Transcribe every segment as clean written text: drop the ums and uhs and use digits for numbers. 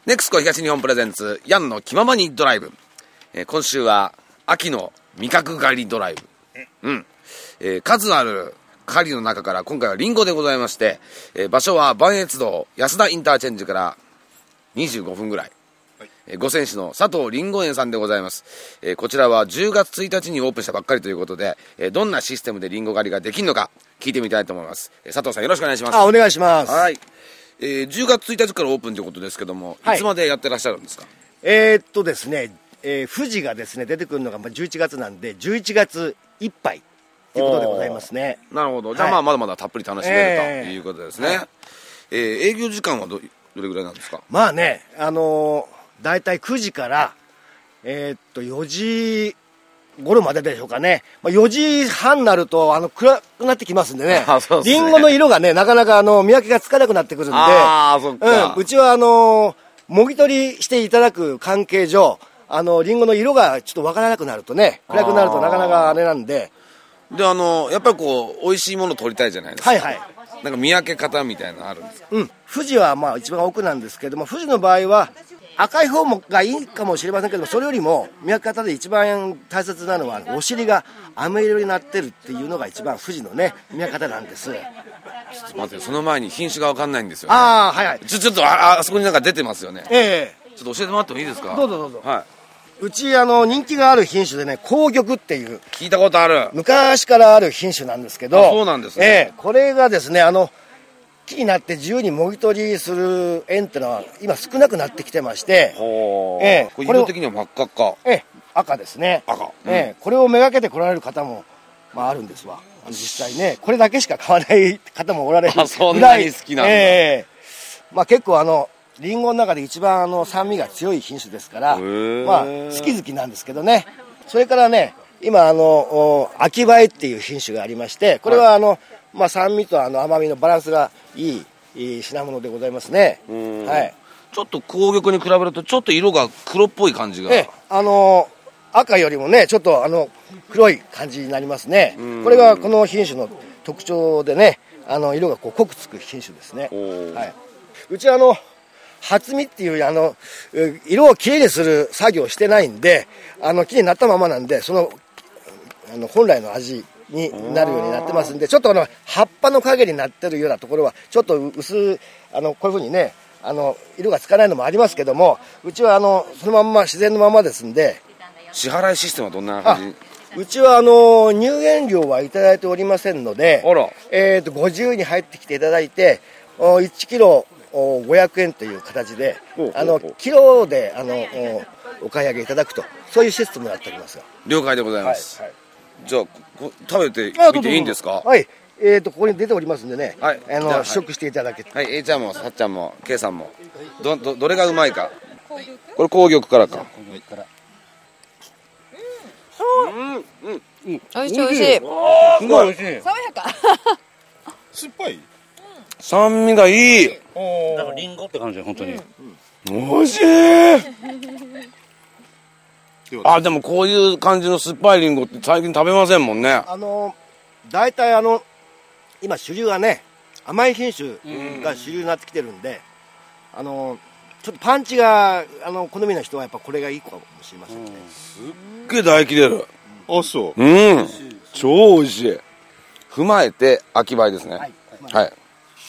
ネクスコ東日本プレゼンツヤンの気ままにドライブ、今週は秋の味覚狩りドライブ、数ある狩りの中から今回はリンゴでございまして、場所は磐越道安田インターチェンジから25分ぐらい、五泉市の佐藤りんご園さんでございます。こちらは10月1日にオープンしたばっかりということで、どんなシステムでリンゴ狩りができるのか聞いてみたいと思います。佐藤さんよろしくお願いします。 お願いします。 はい。10月1日からオープンということですけども、いつまでやってらっしゃるんですか？ ですね、富士がですね出てくるのが11月なんで11月いっぱいということでございますね。 なるほど。じゃあまだまだたっぷり楽しめるということですね。営業時間はどれぐらいなんですか？ まあね、だいたい9時から4時頃まででしょうかね。4時半になると暗くなってきますんでね。リンゴの色がねなかなか見分けがつかなくなってくるんで、 そっか。 うちはもぎ取りしていただく関係上リンゴの色がちょっとわからなくなるとね、暗くなるとなかなかあれなんで。 でやっぱりこう美味しいもの取りたいじゃないですか。 はいはい。 なんか見分け方みたいなのあるんですか？ 富士は一番奥なんですけども、富士の場合は赤い方がいいかもしれませんけども、それよりも見分け方で一番大切なのはお尻が飴色になってるっていうのが一番富士のね見分け方なんです。 ちょっと待って、その前に品種が分かんないんですよ、ね。 はいはい。 ちょっとあそこになんか出てますよね。ちょっと教えてもらってもいいですか？ どうぞどうぞ。 はい。 うち人気がある品種でね、紅玉っていう聞いたことある昔からある品種なんですけど、 そうなんですね。 これがですね木になって自由にもぎ取りする園っていうのは今少なくなってきてまして、 これ色的には真っ赤っか。 赤ですね。 赤。 これをめがけて来られる方もあるんですわ。実際ね、これだけしか買わない方もおられるぐらい。 そんなに好きなんだ。 結構リンゴの中で一番酸味が強い品種ですから、好き好きなんですけどね。それからね、今秋映えっていう品種がありまして、これは酸味と甘みのバランスがいい品物でございますね。はい。 ちょっと紅玉に比べるとちょっと色が黒っぽい感じが。 赤よりもねちょっと黒い感じになりますね。これがこの品種の特徴でね、色が濃くつく品種ですね。はい。うち初実っていう色をきれいにする作業をしてないんで、きれいになったままなんで、その本来の味になるようになってますんで、ちょっと葉っぱの影になってるようなところはちょっと薄こういうふうにね色がつかないのもありますけども、うちはそのまんま自然のままですんで。 支払いシステムはどんな感じ？ うちは入園料はいただいておりませんので、ご自由に入ってきていただいて1キロ500円という形でキロでお買い上げいただくと、そういうシステムになっておりますが。 了解でございます。じゃあ食べてみていいんですか？ はい。ここに出ておりますんでね、試食していただけて。 はい。A ちゃんもさっちゃんも K さんもどれがうまいか。これ紅玉からか。 美味しい美味しい。 すごい美味しい。 爽やか。 酸っぱい。 酸味がいい。 なんかリンゴって感じで本当に。 美味しい。でもこういう感じの酸っぱいリンゴって最近食べませんもんね。 大体今主流はね甘い品種が主流になってきてるんで、ちょっとパンチが好みの人はやっぱこれがいいかもしれませんね。 すっげえ唾液出る。 そう。 超美味しい。踏まえて秋映えですね。はい。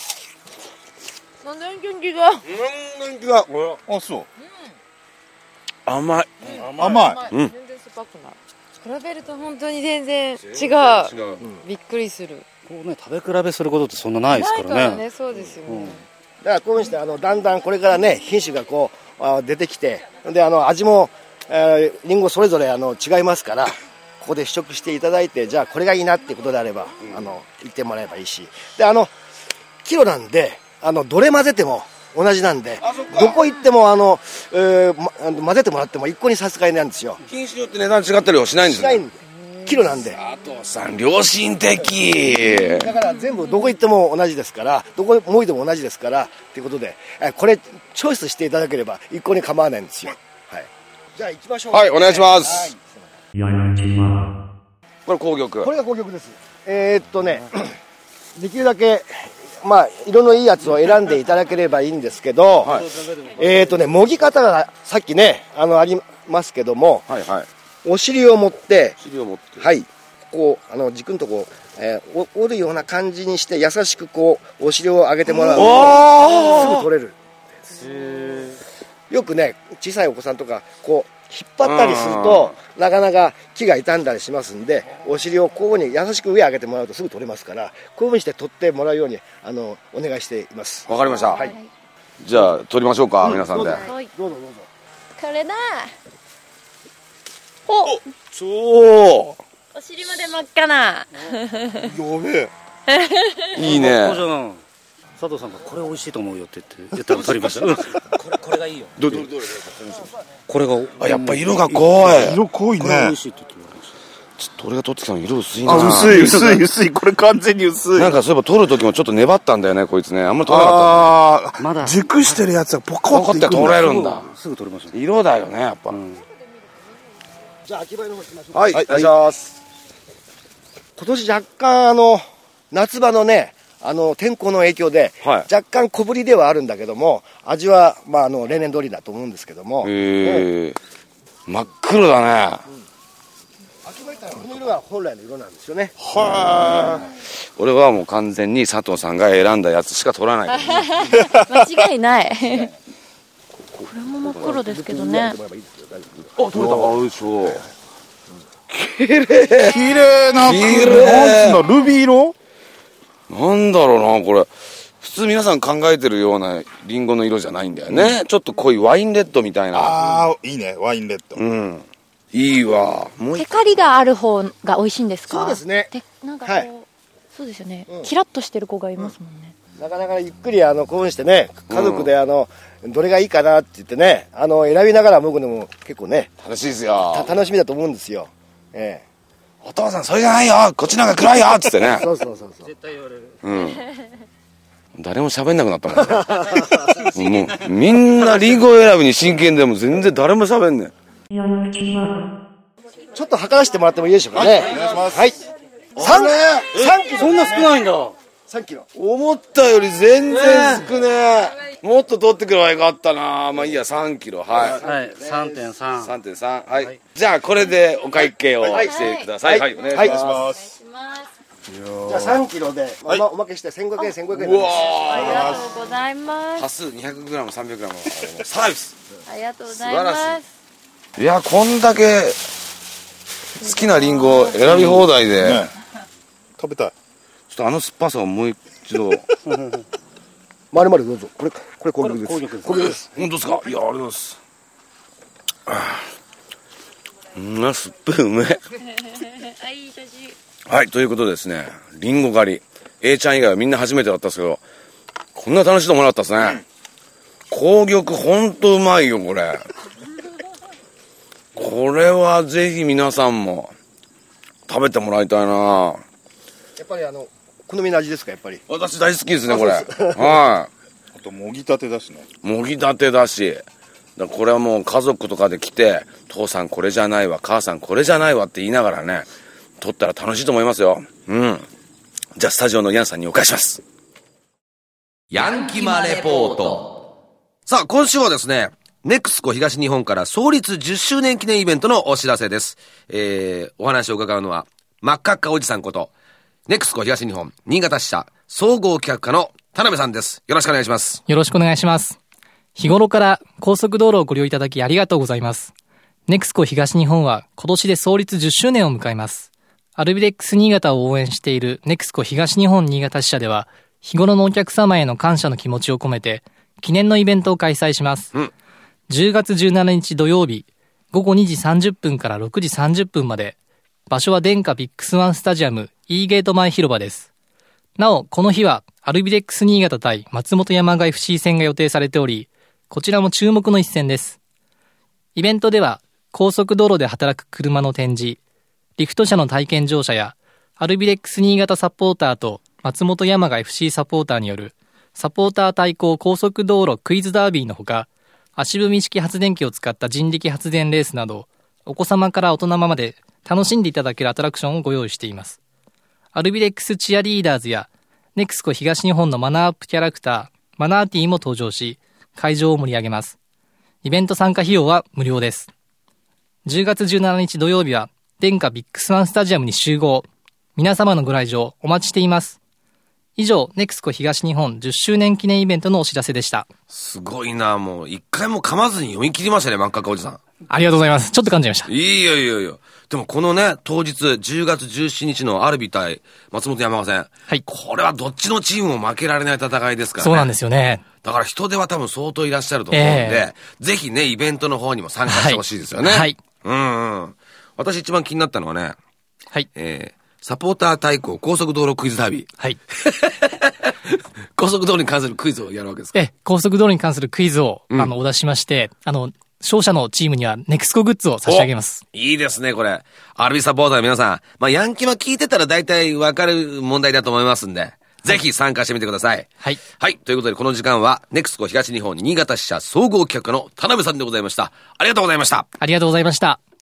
年季が。 年季が。 そう。 甘い。 甘い。 全然酸っぱくない。比べると本当に全然違う。びっくりする。 こうね食べ比べすることってそんなないですからね。 そうですよね。 だからこういうふうにしてだんだんこれからね品種がこう出てきて、で味もリンゴそれぞれ違いますから、ここで試食していただいて、じゃあこれがいいなっていうことであれば言ってもらえばいいし、でキロなんでどれ混ぜても同じなんで、どこ行っても混ぜてもらっても一個に差し支えなんですよ。 品種によって値段違ったりはしないんですね。 しないんでキロなんで。 佐藤さん良心的。 だから全部どこ行っても同じですから、どこもいでも同じですからっていうことで、これチョイスしていただければ一個に構わないんですよ。はい。じゃあ行きましょう。 はい、お願いします。 これ紅玉。これが紅玉です。できるだけまあ色のいいやつを選んでいただければいいんですけど、はい、もぎ方がさっきねありますけども、はいはい、お尻を持って、はい、こう軸のとこ折るような感じにして優しくこうお尻を上げてもらうとすぐ取れる。よくね小さいお子さんとかこう引っ張ったりするとなかなか木が傷んだりしますんで、お尻をこういうふうに優しく上上げてもらうとすぐ取れますから、こういうふうにして取ってもらうようにお願いしています。 わかりました、はい、じゃあ取りましょうか、皆さんで。どうぞどうぞ。これだ。 お尻まで真っ赤な。 やべえ。 いいね。 佐藤さんがこれ美味しいと思うよって言ったら取りました。 これがいいよ。 どれこれがやっぱ色が濃い。 色濃いね。 これ美味しいって言ってもらいました。 ちょっと俺が取ってきたの色薄いな。 薄いこれ完全に薄い。 なんかそういえば取る時もちょっと粘ったんだよねこいつね。あんまり取れなかった。 まだ熟してるやつはポコって取れるんだ。 すぐ取れますね。 色だよねやっぱ。 じゃあ秋葉の方しましょう。 はい、お願いします。 今年若干夏場のね天候の影響で、はい、若干小ぶりではあるんだけども、味はまあ例年通りだと思うんですけども。 真っ黒だね。 秋葉板はこの色が本来の色なんですよね。 は俺はもう完全に佐藤さんが選んだやつしか取らない。 間違いない。これも真っ黒ですけどね。あ、 取れた。そう。 綺麗なルビー色。 なんだろうなこれ。普通皆さん考えてるようなリンゴの色じゃないんだよね。ちょっと濃いワインレッドみたいな。 ああいいねワインレッド。 いいわ。 テカリがある方が美味しいんですか？ そうですね。 なんかこう、そうですよね。キラッとしてる子がいますもんね。 なかなかゆっくりこういうにしてね家族でどれがいいかなって言ってね選びながら僕でも結構ね楽しいですよ。 楽しみだと思うんですよ。 お父さんそれじゃないよこっちなんか暗いよっつってね。 そう絶対言われる。 誰も喋んなくなったもん。もうみんなリンゴ選びに真剣でも全然誰も喋んねん。 ちょっと測らせてもらってもいいでしょうかね。 お願いします。 はい。3キロ。 そんな少ないんだ。 3キロ。 思ったより全然少ねえ。もっと取ってくればよかったな。まあいいや3キロ。はい。 はい。3.3。 3.3。はい。じゃあこれでお会計をしてください。はい。お願いします。 じゃあ3キロでおまけして1500円1500円。 うわありがとうございます。 端数 200g、300g サービス。 ありがとうございます。 いやこんだけ好きなリンゴ選び放題で、 食べたい。 ちょっと酸っぱさをもう一度。 まるまるどうぞ。これ攻撃です。攻撃です。 本当ですか？いやありがとうございます。酸っぱいうめえ。 いい写真。 はい、ということでですね、リンゴ狩り。A ちゃん以外はみんな初めてだったんですけど、こんな楽しいと思わなかったですね。紅玉ほんとうまいよ、これ。これはぜひ皆さんも食べてもらいたいな。 やっぱり好みの味ですか、やっぱり。 私大好きですね、これ。はい。 あと、もぎたてだしね。 もぎたてだし。これはもう家族とかで来て、父さんこれじゃないわ、母さんこれじゃないわって言いながらね、撮ったら楽しいと思いますよ。じゃあスタジオのヤンさんにお返しします。ヤンキマレポート。さあ今週はですね、ネクスコ東日本から創立10周年記念イベントのお知らせです。お話を伺うのは真っ赤っかおじさんことネクスコ東日本新潟支社総合企画課の田辺さんです。よろしくお願いします。 よろしくお願いします。日頃から高速道路をご利用いただきありがとうございます。ネクスコ東日本は今年で創立10周年を迎えます。アルビレックス新潟を応援しているネクスコ東日本新潟支社では、日頃のお客様への感謝の気持ちを込めて、記念のイベントを開催します。10月17日土曜日、午後2時30分から6時30分まで、場所は電化ビックスワンスタジアム E ゲート前広場です。なお、この日はアルビレックス新潟対松本山雅 FC 戦が予定されており、こちらも注目の一戦です。イベントでは、高速道路で働く車の展示、リフト車の体験乗車や、アルビレックス新潟サポーターと松本山雅 FC サポーターによるサポーター対抗高速道路クイズダービーのほか、足踏み式発電機を使った人力発電レースなど、お子様から大人まで楽しんでいただけるアトラクションをご用意しています。アルビレックスチアリーダーズやネクスコ東日本のマナーアップキャラクター、マナーティーも登場し、会場を盛り上げます。イベント参加費用は無料です。10月17日土曜日は、電化ビックスワンスタジアムに集合。皆様のご来場お待ちしています。以上、ネクスコ東日本10周年記念イベントのお知らせでした。 すごいな、もう一回も噛まずに読み切りましたね、真っ赤かおじさん。 ありがとうございます。ちょっと噛んじゃいました。 いやいやいや。でもこのね、当日10月17日のアルビ対松本山雅戦。 はい。 これはどっちのチームも負けられない戦いですからね。 そうなんですよね。 だから人手は多分相当いらっしゃると思うんで、ぜひね、イベントの方にも参加してほしいですよね。 はい。 私一番気になったのはね、 はい。 サポーター対抗高速道路クイズダービー。 はい。 高速道路に関するクイズをやるわけですか？ 高速道路に関するクイズを、お出ししまして、勝者のチームにはネクスコグッズを差し上げます。 いいですね、これ。アルビサポーターの皆さん。ヤンキーは聞いてたら大体わかる問題だと思いますんで、ぜひ参加してみてください。 はい。 はい。ということで、この時間は、ネクスコ東日本新潟支社総合企画の田辺さんでございました。ありがとうございました。 ありがとうございました。